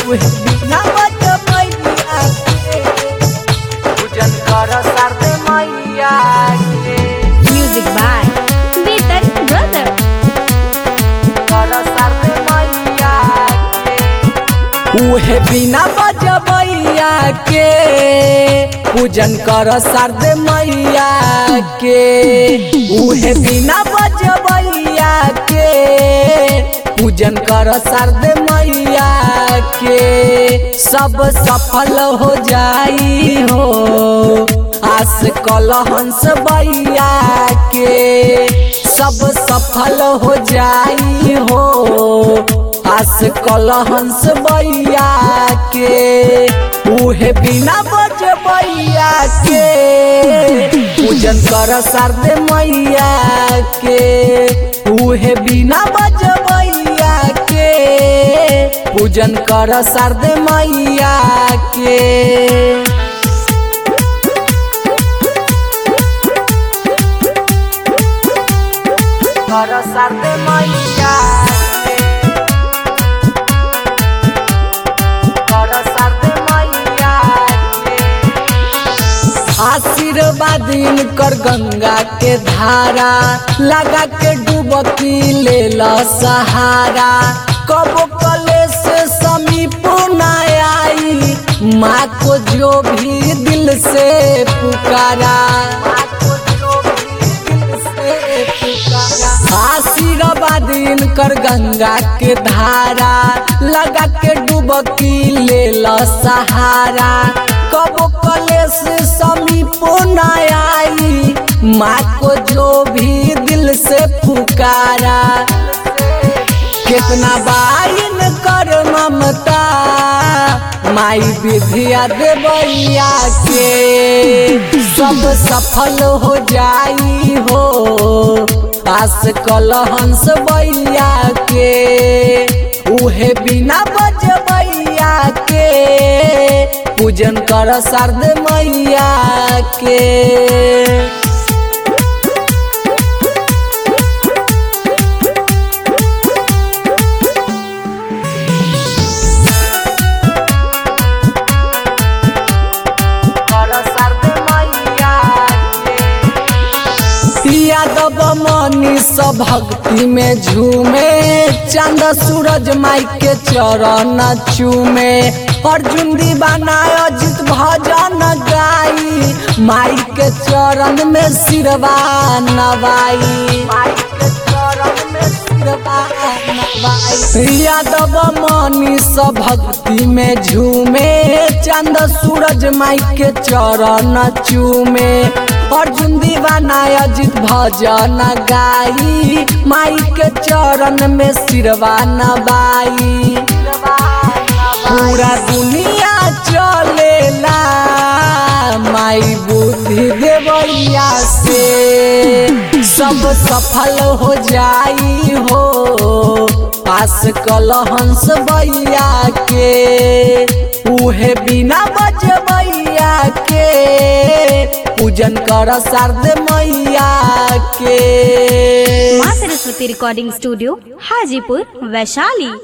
उहे बिना बजबैया के पूजन कर शारदे मैया के। Music by Beaten Brother. कर शारदे मैया के उहे बिना बजबैया के पूजन कर शारदे मैया के। उहे बिना बजबैया के पूजन कर शारदे मैया के। सब सफल हो जाई हो आस कल हंस बैया के। सब सफल हो जाई हो आस कल हंस बैया के। उहे बिना बजबैया के पूजन कर शारदे मैया के। उहे बिना बजबैया के पूजन कर शारदे मैया के। कर शारदे मैया के कर शारदे मैया के। आशीर्वाद इनकर गंगा के धारा लगा के डुबकी ले ला सहारा। कब कले से समीप न आई माँ को जो भी दिल से पुकारा। आशीर्वाद इनकर गंगा के धारा लगा के डुबकी ले ला सहारा। कब कले से समीप न आई माँ को जो भी दिल से पुकारा। कितना बाइन कर ममता माई विधिया देवैया के। सब सफल हो जाई हो आस कल हंस बैया के। उहे बिना बजबैया के पूजन कर शारदे मैया के। यादव मनीष भक्ति में झूमे चांद सूरज माई के चरण चूमे। अर्जुन दीवाना अजित भजन गाई माई के चरण में सिरवा नवाई। यादव मनीष भक्ति में झूमे चांद सूरज माई के चरण चूमे। अर्जुन दीवाना अजित भजन गाई माई के चरण में सिरवा नवाई। पूरा दुनिया चलेला माई बुद्धि देवैया से। सब सफल हो जाई हो पास कल हंस बैया के। उहे बिना बजबैया के पूजन कर शारदे मैया के। माँ सरस्वती रिकॉर्डिंग स्टूडियो हाजीपुर वैशाली।